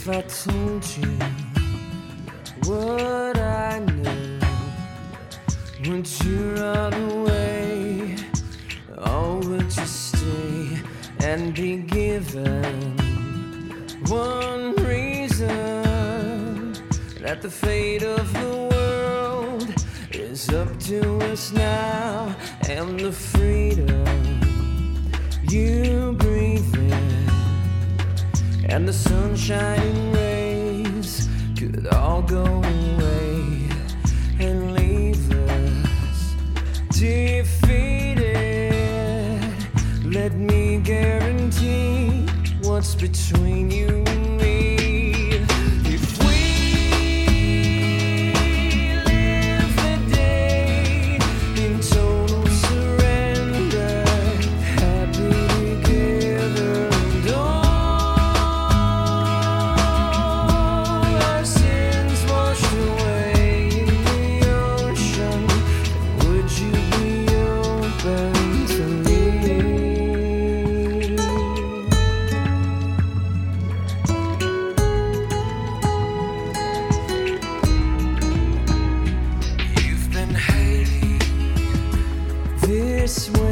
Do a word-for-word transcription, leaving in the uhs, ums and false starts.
I told you what I know, would you run away, or would you stay and be given one reason that the fate of the world is up to us now, and the freedom you breathe in and the sunshine rays could all go away and leave us defeated. Let me guarantee what's between you and me. If we live the day in total surrender, happy together, and all our sins washed away in the ocean, would you be open to me? You've been hating this way.